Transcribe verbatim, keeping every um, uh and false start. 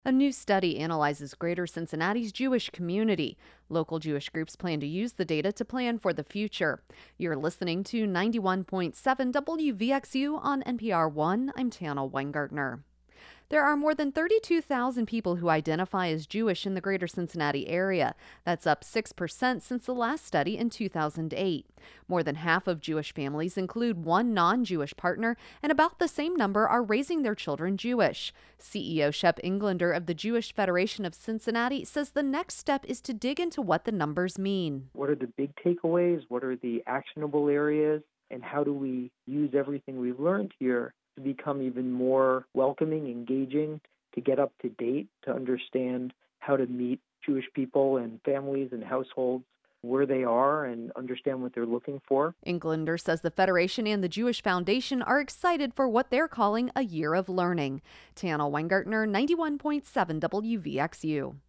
A new study analyzes Greater Cincinnati's Jewish community. Local Jewish groups plan to use the data to plan for the future. You're listening to ninety-one point seven W V X U on N P R One. I'm Tana Weingartner. There are more than thirty-two thousand people who identify as Jewish in the greater Cincinnati area. That's up six percent since the last study in two thousand eight. More than half of Jewish families include one non-Jewish partner, and about the same number are raising their children Jewish. C E O Shep Englander of the Jewish Federation of Cincinnati says the next step is to dig into what the numbers mean. What are the big takeaways? What are the actionable areas? And how do we use everything we've learned here to become even more welcoming, engaging, to get up to date, to understand how to meet Jewish people and families and households where they are and understand what they're looking for. Englander says the Federation and the Jewish Foundation are excited for what they're calling a year of learning. Tana Weingartner, ninety-one point seven W V X U.